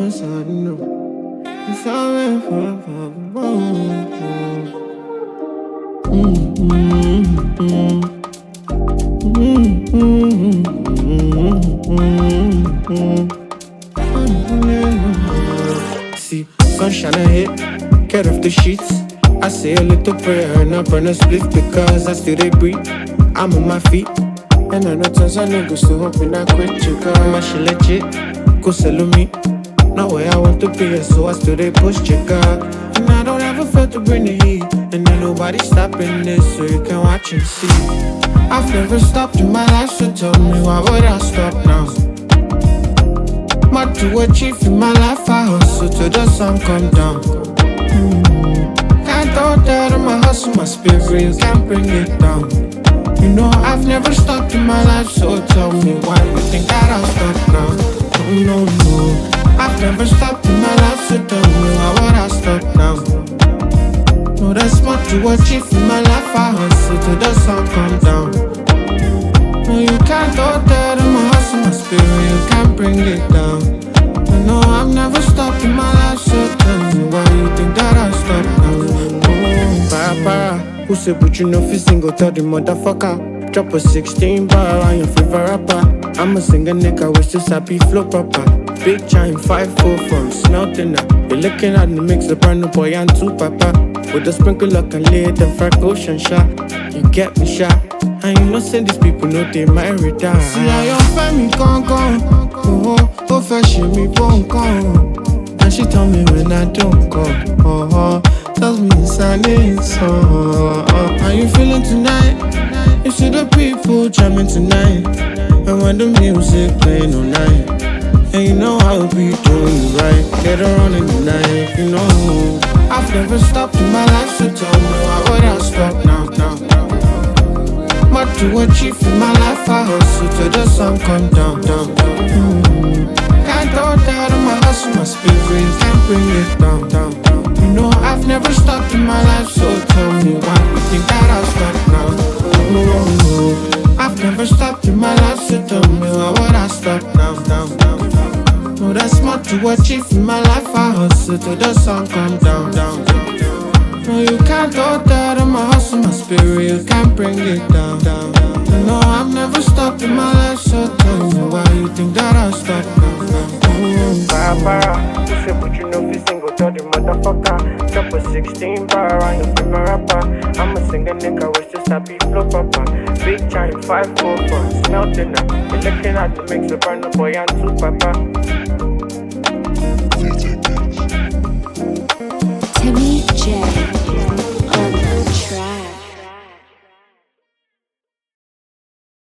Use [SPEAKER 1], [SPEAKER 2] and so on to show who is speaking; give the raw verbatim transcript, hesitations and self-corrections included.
[SPEAKER 1] knows, I know. It's all for See, sunshine ahead, get off the sheets. I say a little prayer and I burn a split because I still they breathe. I'm on my feet, and I know tons of niggas still hoping I quit you, girl. My shit legit, go sell me. Not where I want to be, so I still they push you, girl. And I don't ever feel to bring the heat, and ain't nobody stopping this, so you can watch and see. I've never stopped in my life, so tell me why would I stop now? Much to achieve in my life, I hustle till the sun come down. Can't throw that on my hustle, my spirit, you can't bring it down. You know I've never stopped in my life, so tell me why you think that I'll stop now? No, no, no, I've never stopped in my life, so tell me why would I stop now? No, that's much to achieve in my life, I hustle till the sun come down. No, you can't throw that on my hustle, my spirit, you can't bring it down. I know I've never stopped in my life, so tell me why you think that I'll stop now? Oh, para, para. Who said but you know if you single, tell the motherfucker. Drop a sixteen bar on your favorite rapper. I'm a singer nigga, wish this happy flow proper. Big giant five four from smelting up. You're looking at the mix, the brand new boy and two papa. With a sprinkle luck and lid and frack ocean shot. You get me shot. And you know say these people know they might retire. See how your family gone gone. Oh oh, oh fashion me bone gone. And she told me when I don't go. Oh oh, tells me it's an insult. How you feeling tonight? You see the people jamming tonight. And when the music playing all night. And you know I'll be doing you right. Get around in the night, you know. I've never stopped in my life, so tell me why would I stop now, now, now. Much to achieve in my life, I hustle till the sun come down, down, down. Mm. Can't throw that on my hustle, my spirit, can't bring it down, down, down. You know I've never stopped in my life, so tell me why you think that I'll stop now? Oh, oh, I've never stopped in my life, so tell me why would I stop now, now, now. No, that's much to achieve in my life, I hustle till the sun come down, down, down. No, you can't throw that on my hustle, my spirit, you can't bring it down, down. No, I've never stopped in my life, so tell me why you think that I'll stop now. Oh.
[SPEAKER 2] Para, para, who said but you know if you single, tell the motherfucker. Drop a sixteen bar on your favorite rapper. I'm a singer nigga, wish this happy flow proper. Big giant five four from smelting up. You're looking at the mix, the brand new boy and two papa.